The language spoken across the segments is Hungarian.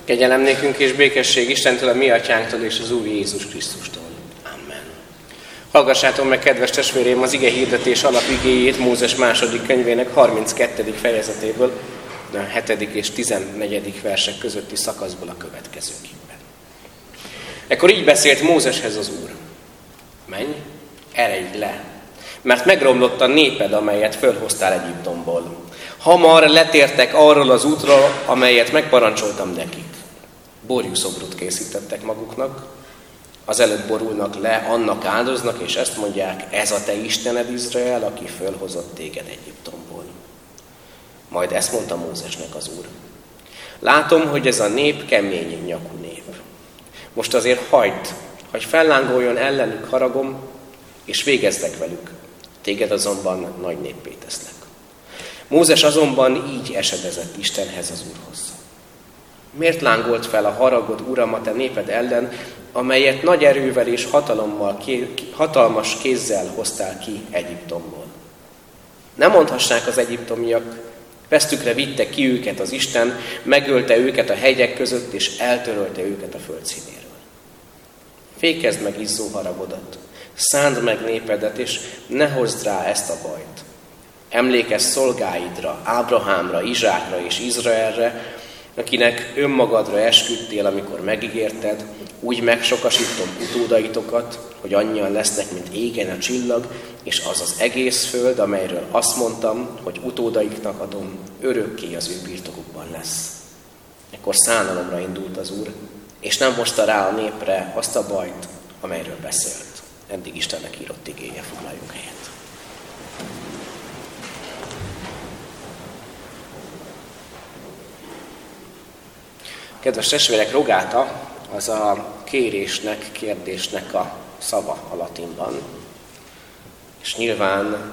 Kegyelem nékünk és békesség Istentől, a mi atyánktól és az Úr Jézus Krisztustól. Amen. Hallgassátok meg, kedves testvérém, az ige hirdetés alapigéjét Mózes második könyvének 32. fejezetéből, a 7. és 14. versek közötti szakaszból a következőképpen. Ekkor így beszélt Mózeshez az Úr: menj, eredj le, mert megromlott a néped, amelyet fölhoztál Egyiptomból. Hamar letértek arról az útról, amelyet megparancsoltam nekik. Borjúszobrot készítettek maguknak, azelőtt borulnak le, annak áldoznak, és ezt mondják: ez a te Istened Izrael, aki fölhozott téged Egyiptomból. Majd ezt mondta Mózesnek az Úr: látom, hogy ez a nép kemény nyakú nép. Most azért hagyd, hogy fellángoljon ellenük haragom, és végezzek velük. Téged azonban nagy néppé teszlek. Mózes azonban így esedezett Istenhez, az Úrhoz: miért lángolt fel a haragod, Uram, a te néped ellen, amelyet nagy erővel és hatalmas kézzel hoztál ki Egyiptomból? Nem mondhassák az egyiptomiak: vesztükre vitte ki őket az Isten, megölte őket a hegyek között, és eltörölte őket a földszínéről. Fékezd meg izzó haragodat, szánd meg népedet, és ne hozd rá ezt a bajt. Emlékezz szolgáidra, Ábrahámra, Izsákra és Izraelre, akinek önmagadra esküdtél, amikor megígérted: úgy megsokasítom utódaitokat, hogy annyian lesznek, mint égen a csillag, és az az egész föld, amelyről azt mondtam, hogy utódaiknak adom, örökké az ő birtokukban lesz. Ekkor szánalomra indult az Úr, és nem hozta rá a népre azt a bajt, amelyről beszélt. Eddig Istennek írott igéje, foglaljunk helyet. Kedves testvérek, rogáta az a kérésnek, kérdésnek a szava a latinban. És nyilván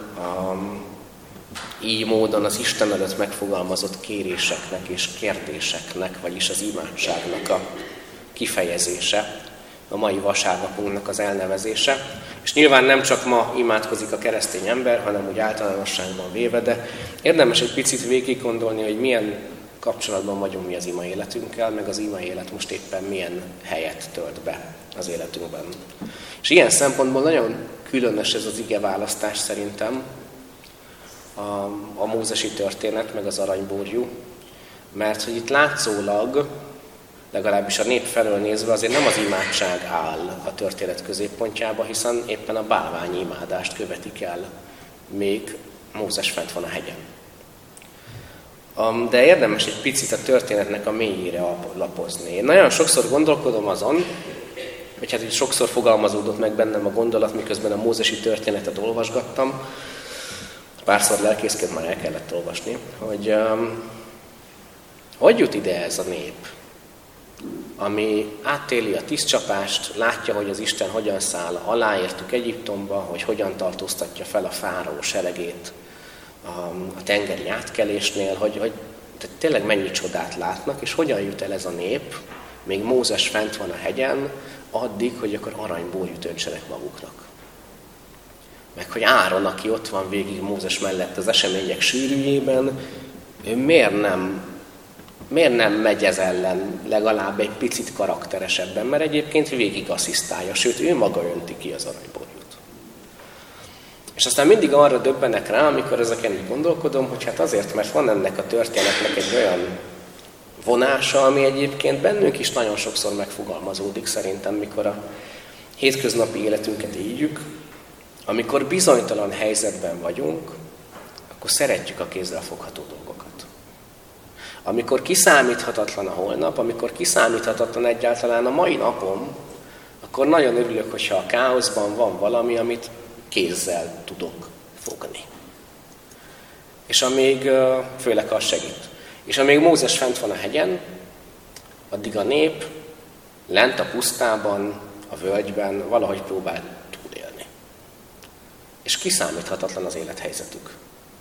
így módon az Isten előtt megfogalmazott kéréseknek és kérdéseknek, vagyis az imádságnak a kifejezése, a mai vasárnapunknak az elnevezése. És nyilván nem csak ma imádkozik a keresztény ember, hanem úgy általánosságban véve, de érdemes egy picit végig gondolni, hogy milyen kapcsolatban vagyunk mi az ima életünkkel, meg az ima élet most éppen milyen helyet tölt be az életünkben. És ilyen szempontból nagyon különös ez az igeválasztás szerintem, a mózesi történet, meg az aranyborjú, mert hogy itt látszólag, legalábbis a nép felől nézve, azért nem az imádság áll a történet középpontjába, hiszen éppen a bálványi imádást követik el, még Mózes fent van a hegyen. De érdemes egy picit a történetnek a mélyére lapozni. Én nagyon sokszor gondolkodom azon, vagy hát így sokszor fogalmazódott meg bennem a gondolat, miközben a mózesi történetet olvasgattam. Párszor lelkészként már el kellett olvasni, hogy jut ide ez a nép, ami átéli a tízcsapást, látja, hogy az Isten hogyan száll aláértük Egyiptomba, hogy hogyan tartóztatja fel a fáraó seregét a tengeri átkelésnél, hogy tényleg mennyi csodát látnak, és hogyan jut el ez a nép, még Mózes fent van a hegyen, addig, hogy akkor aranyborjút öntsenek maguknak. Meg hogy Áron, aki ott van végig Mózes mellett az események sűrűjében, ő miért nem megy ez ellen legalább egy picit karakteresebben, mert egyébként végig asszisztálja, sőt ő maga önti ki az aranyborjút. És aztán mindig arra döbbenek rá, amikor ezeken így gondolkodom, hogy hát azért, mert van ennek a történetnek egy olyan vonása, ami egyébként bennünk is nagyon sokszor megfogalmazódik szerintem, mikor a hétköznapi életünket éljük, amikor bizonytalan helyzetben vagyunk, akkor szeretjük a kézzel fogható dolgokat. Amikor kiszámíthatatlan a holnap, amikor kiszámíthatatlan egyáltalán a mai napom, akkor nagyon örülök, hogyha a káoszban van valami, amit kézzel tudok fogni. És amíg, főleg az segít. És amíg Mózes fent van a hegyen, addig a nép lent a pusztában, a völgyben valahogy próbál túlélni. És kiszámíthatatlan az élethelyzetük.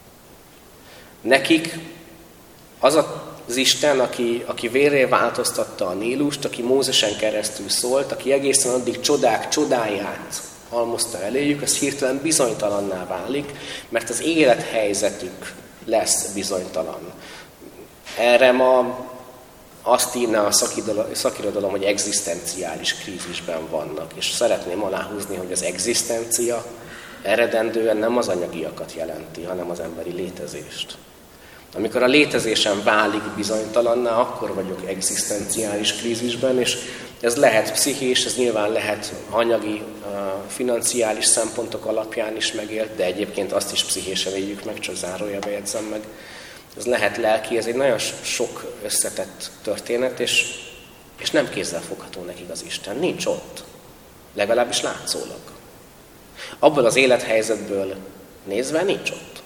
Nekik az az Isten, aki vérré változtatta a Nílust, aki Mózesen keresztül szólt, aki egészen addig csodák csodáját halmozta eléjük, az hirtelen bizonytalanná válik, mert az élethelyzetük lesz bizonytalan. Erre ma azt írná a szakirodalom, hogy egzisztenciális krízisben vannak. És szeretném aláhúzni, hogy az egzisztencia eredendően nem az anyagiakat jelenti, hanem az emberi létezést. Amikor a létezésem válik bizonytalanná, akkor vagyok egzisztenciális krízisben, és ez lehet pszichés, ez nyilván lehet anyagi, financiális szempontok alapján is megélt, de egyébként azt is pszichésen éljük meg, csak zárójelbe jegyzem meg. Ez lehet lelki, ez egy nagyon sok összetett történet, és nem kézzelfogható nekik az Isten. Nincs ott. Legalábbis látszólag. Abból az élethelyzetből nézve nincs ott.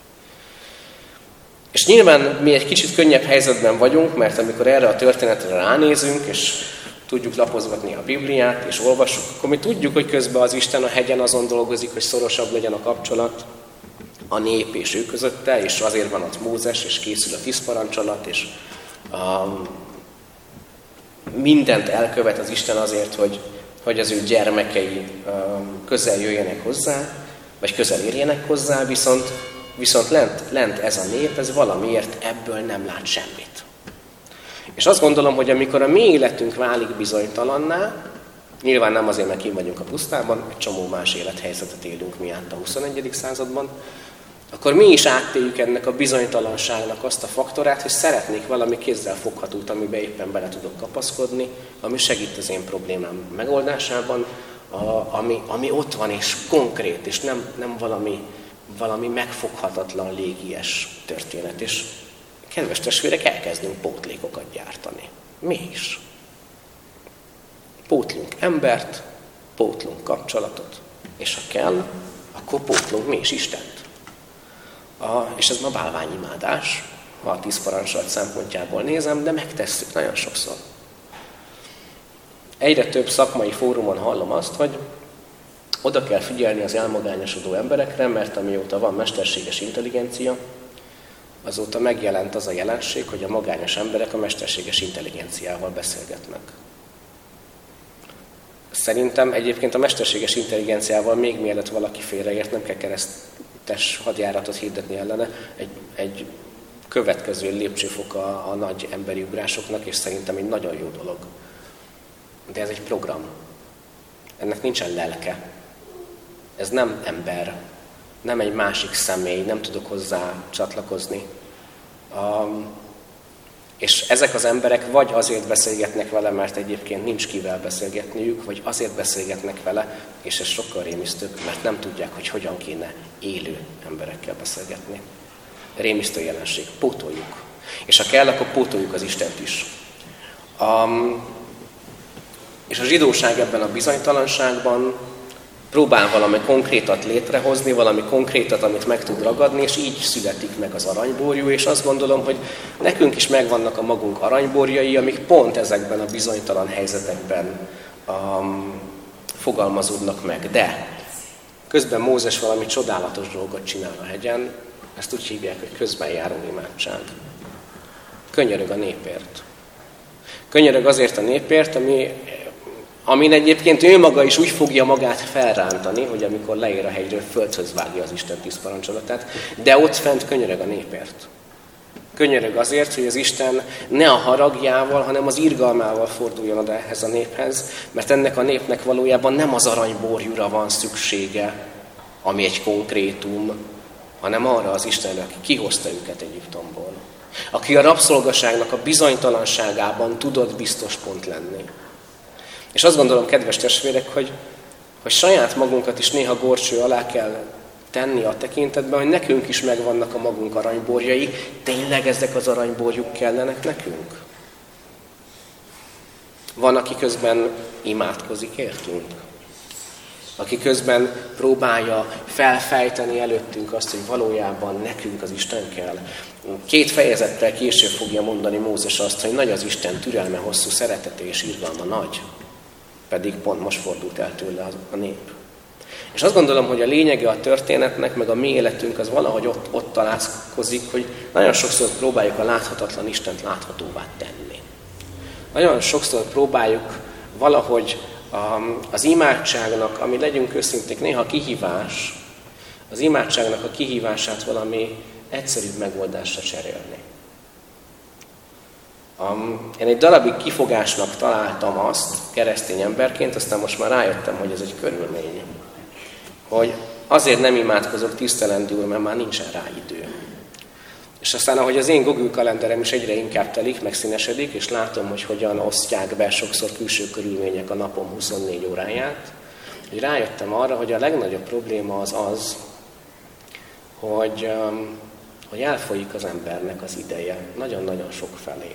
És nyilván mi egy kicsit könnyebb helyzetben vagyunk, mert amikor erre a történetre ránézünk, és tudjuk lapozgatni a Bibliát, és olvassuk, akkor mi tudjuk, hogy közben az Isten a hegyen azon dolgozik, hogy szorosabb legyen a kapcsolat a nép és ő közötte, és azért van ott Mózes, és készül a 10 parancsolat, és mindent elkövet az Isten azért, hogy az ő gyermekei közel jöjjenek hozzá, vagy közel érjenek hozzá, viszont lent ez a nép, ez valamiért ebből nem lát semmit. És azt gondolom, hogy amikor a mi életünk válik bizonytalanná, nyilván nem azért, mert kint vagyunk a pusztában, egy csomó más élethelyzetet élünk mi át a 21. században, akkor mi is áttéljük ennek a bizonytalanságnak azt a faktorát, hogy szeretnék valami kézzelfoghatót, amiben éppen bele tudok kapaszkodni, ami segít az én problémám megoldásában, ami ott van és konkrét, és nem valami megfoghatatlan légies történet. És kedves testvérek, elkezdünk pótlékokat gyártani. Mi is. Pótlunk embert, pótlunk kapcsolatot, és ha kell, akkor pótlunk mi is Istent. És ez ma bálványimádás, ha a 10 parancsolat szempontjából nézem, de megtesszük nagyon sokszor. Egyre több szakmai fórumon hallom azt, hogy oda kell figyelni az elmagányosodó emberekre, mert amióta van mesterséges intelligencia, azóta megjelent az a jelenség, hogy a magányos emberek a mesterséges intelligenciával beszélgetnek. Szerintem egyébként a mesterséges intelligenciával még mielőtt valaki félreért, nem kell keresztes hadjáratot hirdetni ellene, egy következő lépcsőfok a nagy emberi ugrásoknak, és szerintem egy nagyon jó dolog. De ez egy program. Ennek nincsen lelke. Ez nem ember, nem egy másik személy, nem tudok hozzá csatlakozni. És ezek az emberek vagy azért beszélgetnek vele, mert egyébként nincs kivel beszélgetniük, vagy azért beszélgetnek vele, és ez sokkal rémisztőbb, mert nem tudják, hogy hogyan kéne élő emberekkel beszélgetni. Rémisztő jelenség. Pótoljuk. És ha kell, akkor pótoljuk az Istent is. És a zsidóság ebben a bizonytalanságban próbál valami konkrétat létrehozni, valami konkrétat, amit meg tud ragadni, és így születik meg az aranyborjú, és azt gondolom, hogy nekünk is megvannak a magunk aranyborjai, amik pont ezekben a bizonytalan helyzetekben fogalmazódnak meg. De közben Mózes valami csodálatos dolgot csinál a hegyen, ezt úgy hívják, hogy közben járó imádság. Könyörög a népért. Könyörög azért a népért, amin egyébként ő maga is úgy fogja magát felrántani, hogy amikor leér a hegyről, földhöz vágja az Isten 10 parancsolatát, de ott fent könyörög a népért. Könyörög azért, hogy az Isten ne a haragjával, hanem az irgalmával forduljon oda ehhez a néphez, mert ennek a népnek valójában nem az aranyborjúra van szüksége, ami egy konkrétum, hanem arra az Istenre, aki kihozta őket Egyiptomból. Aki a rabszolgaságnak a bizonytalanságában tudott biztos pont lenni. És azt gondolom, kedves testvérek, hogy saját magunkat is néha górcső alá kell tenni a tekintetben, hogy nekünk is megvannak a magunk aranyborjai. Tényleg ezek az aranyborjuk kellenek nekünk? Van, aki közben imádkozik értünk. Aki közben próbálja felfejteni előttünk azt, hogy valójában nekünk az Isten kell. 2 fejezettel később fogja mondani Mózes azt, hogy nagy az Isten türelme, hosszú szeretete és irgalma nagy. Pedig pont most fordult el tőle a nép. És azt gondolom, hogy a lényege a történetnek, meg a mi életünk az valahogy ott találkozik, hogy nagyon sokszor próbáljuk a láthatatlan Istent láthatóvá tenni. Nagyon sokszor próbáljuk valahogy az imádságnak, ami legyünk őszinték, néha kihívás, az imádságnak a kihívását valami egyszerűbb megoldásra cserélni. Én egy darabig kifogásnak találtam azt keresztény emberként, aztán most már rájöttem, hogy ez egy körülmény. Hogy azért nem imádkozok tisztelendül, mert már nincsen rá idő. És aztán, ahogy az én Google kalenderem is egyre inkább telik, megszínesedik, és látom, hogy hogyan osztják be sokszor külső körülmények a napom 24 óráját, hogy rájöttem arra, hogy a legnagyobb probléma az, hogy elfolyik az embernek az ideje nagyon-nagyon sok felé.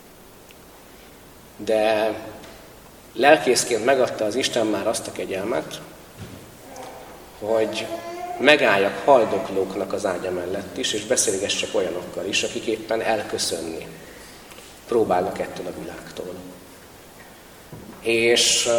De lelkészként megadta az Isten már azt a kegyelmet, hogy megálljak haldoklóknak az ágya mellett is, és beszélgessek olyanokkal is, akik éppen elköszönni próbálnak ettől a világtól. És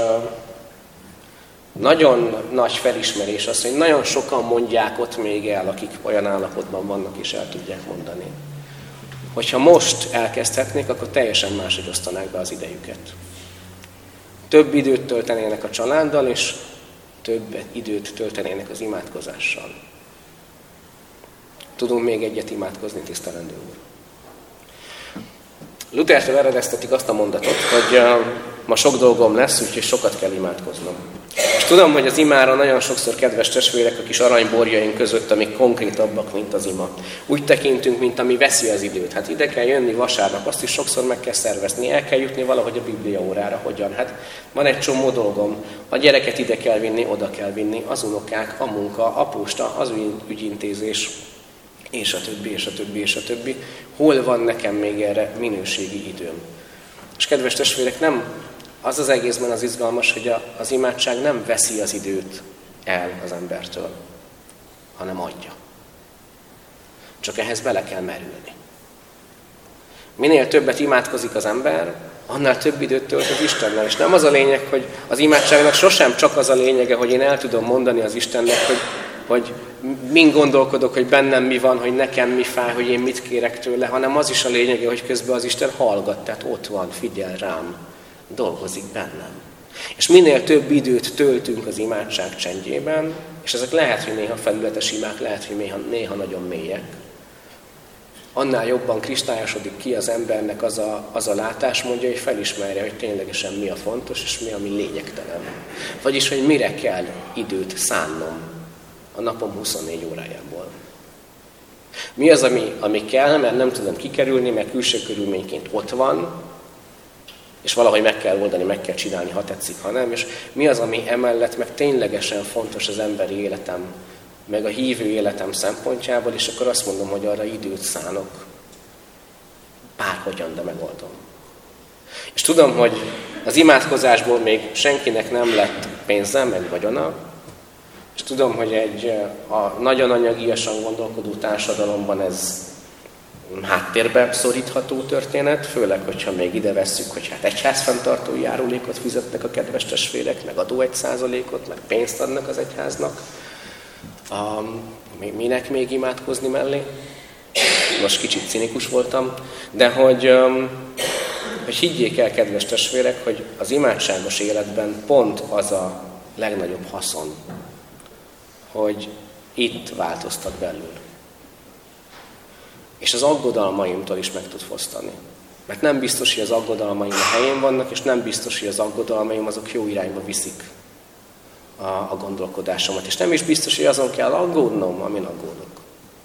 nagyon nagy felismerés az, hogy nagyon sokan mondják ott még el, akik olyan állapotban vannak és el tudják mondani. Hogyha most elkezdhetnék, akkor teljesen máshogy osztanák be az idejüket. Több időt töltenének a családdal, és több időt töltenének az imádkozással. Tudunk még egyet imádkozni, tisztelendő úr. Luthertől eredeztetik azt a mondatot, hogy ma sok dolgom lesz, úgyhogy sokat kell imádkoznom. És tudom, hogy az imára nagyon sokszor, kedves testvérek, a kis aranyborjaink között, amik konkrétabbak, mint az ima. Úgy tekintünk, mint ami veszi az időt. Hát ide kell jönni vasárnap, azt is sokszor meg kell szervezni, el kell jutni valahogy a Biblia órára. Hogyan? Hát van egy csomó dolgom. A gyereket ide kell vinni, oda kell vinni, az unokák, a munka, a posta, az ügyintézés, és a többi, és a többi, és a többi. Hol van nekem még erre minőségi időm? És kedves testvérek, nem az az egészben az izgalmas, hogy az imádság nem veszi az időt el az embertől, hanem adja. Csak ehhez bele kell merülni. Minél többet imádkozik az ember, annál több időt tölt az Istennel. És nem az a lényeg, hogy az imádságnak sosem csak az a lényege, hogy én el tudom mondani az Istennek, hogy min gondolkodok, hogy bennem mi van, hogy nekem mi fáj, hogy én mit kérek tőle, hanem az is a lényege, hogy közben az Isten hallgat, tehát ott van, figyel rám, dolgozik bennem. És minél több időt töltünk az imádság csendjében, és ezek lehet, hogy néha felületes imák, lehet, hogy néha nagyon mélyek, annál jobban kristályosodik ki az embernek az a látásmódja, hogy felismerje, hogy ténylegesen mi a fontos, és mi, ami lényegtelen. Vagyis, hogy mire kell időt szánnom a napom 24 órájából. Mi az, ami kell, mert nem tudom kikerülni, mert külső körülményként ott van, és valahogy meg kell oldani, meg kell csinálni, ha tetszik, ha nem. És mi az, ami emellett meg ténylegesen fontos az emberi életem, meg a hívő életem szempontjából, és akkor azt mondom, hogy arra időt szánok. Bárhogyan, de megoldom. És tudom, hogy az imádkozásból még senkinek nem lett pénze, meg vagyona, és tudom, hogy a nagyon anyagiasan gondolkodó társadalomban ez háttérbe szorítható történet, főleg, hogyha még ide vesszük, hogy hát egyházfenntartói járulékot fizetnek a kedves testvérek, meg adó 1%-ot, meg pénzt adnak az egyháznak. Minek még imádkozni mellé? Most kicsit cinikus voltam, de hogy higgyék el, kedves testvérek, hogy az imádságos életben pont az a legnagyobb haszon, hogy itt változtat belül. És az aggodalmaimtól is meg tud fosztani. Mert nem biztos, hogy az aggodalmaim a helyén vannak, és nem biztos, hogy az aggodalmaim azok jó irányba viszik a gondolkodásomat. És nem is biztos, hogy azon kell aggódnom, amin aggódok.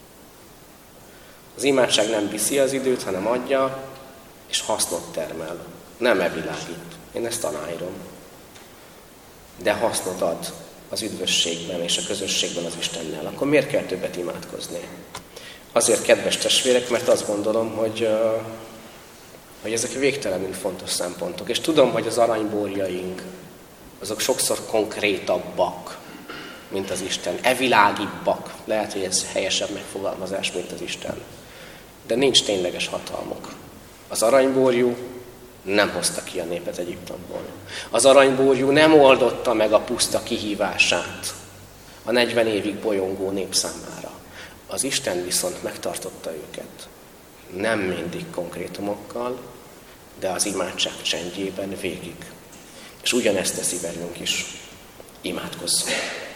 Az imádság nem viszi az időt, hanem adja, és hasznot termel. Nem evilágít. Én ezt aláírom. De hasznot ad az üdvösségben és a közösségben az Istennel. Akkor miért kell többet imádkozni? Azért, kedves testvérek, mert azt gondolom, hogy ezek végtelenül fontos szempontok. És tudom, hogy az aranyborjaink, azok sokszor konkrétabbak, mint az Isten. Evilágibbak. Lehet, hogy ez helyesebb megfogalmazás, mint az Isten. De nincs tényleges hatalmuk. Az aranyborjú nem hozta ki a népet Egyiptomból. Az aranyborjú nem oldotta meg a puszta kihívását a 40 évig bolyongó nép számára. Az Isten viszont megtartotta őket. Nem mindig konkrétumokkal, de az imádság csendjében végig. És ugyanezt teszi velünk is. Imádkozzunk.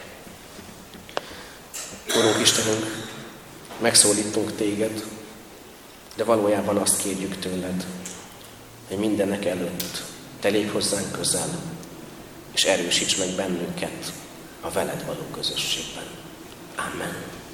Urunk Istenünk, megszólítunk Téged, de valójában azt kérjük tőled, hogy mindenek előtt te lépj hozzánk közel, és erősíts meg bennünket a veled való közösségben. Amen.